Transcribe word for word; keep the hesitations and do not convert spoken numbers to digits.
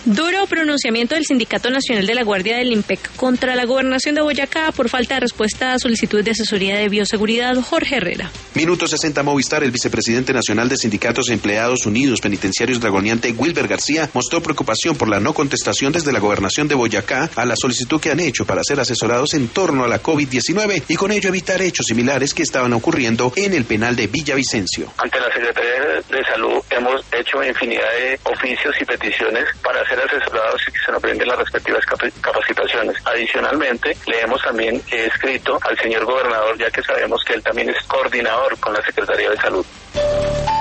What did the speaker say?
Duro pronunciamiento del Sindicato Nacional de la Guardia del IMPEC contra la gobernación de Boyacá por falta de respuesta a solicitudes de asesoría de bioseguridad. Jorge Herrera. Minuto sesenta Movistar. El vicepresidente nacional de Sindicatos Empleados Unidos Penitenciarios Dragoniante, Wilber García, mostró preocupación por la no contestación desde la gobernación de Boyacá a la solicitud que han hecho para ser asesorados en torno a la COVID diecinueve y con ello evitar hechos similares que estaban ocurriendo en el penal de Villavicencio. Ante la Secretaría de Salud hemos hecho infinidad de oficios y peticiones para ser asesorados y que se nos brinden las respectivas capacitaciones. Adicionalmente, le hemos también escrito al señor gobernador, ya que sabemos que él también es coordinador con la Secretaría de Salud.